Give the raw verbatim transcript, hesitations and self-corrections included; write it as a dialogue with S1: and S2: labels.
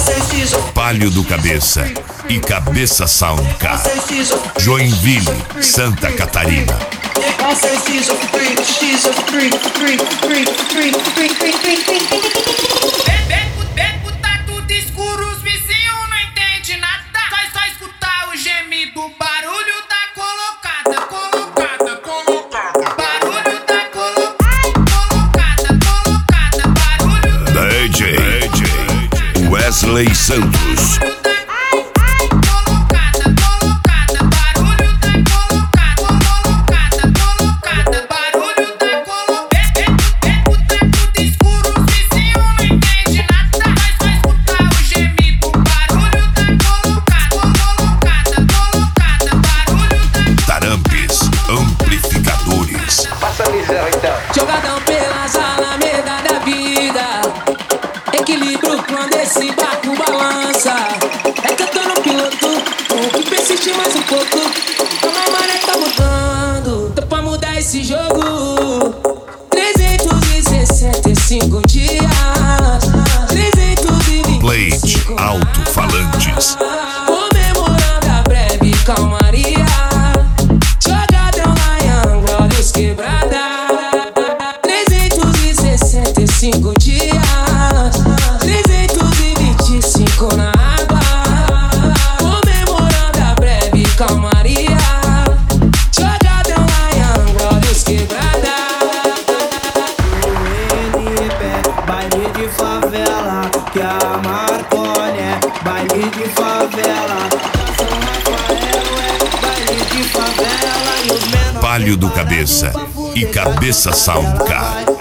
S1: Palio do Cabeça e Cabeça Soundcar. Joinville, Santa Catarina.
S2: Tá tudo escuro, os vizinhos não entendem nada. Só, só escutar o gemido, barulho da colocada, colocada, colocada. Barulho da colocada, colocada, barulho da
S1: D J Wesley Santos.
S3: Jogadão pelas alamedas da vida, equilíbrio quando esse barco balança. É que eu tô no piloto, tenho que persistir mais um pouco. A maré tá mudando, tô pra mudar esse jogo. trezentos e sessenta e cinco dias, trezentos e vinte e cinco
S1: Plate Alto-Falantes.
S3: comemorando a breve calmaria. Jogadão lá em Angra, olhos quebrada. Cinco dias, trezentos e vinte e cinco na água, comemorando a breve calmaria. Jogadão lá em Angra, olhos quebrada.
S4: Baile de favela, que é a Marconi, baile de favela. São Rafael é baile de favela e os menores.
S1: Palio do Cabeça e Cabeça Soundcar.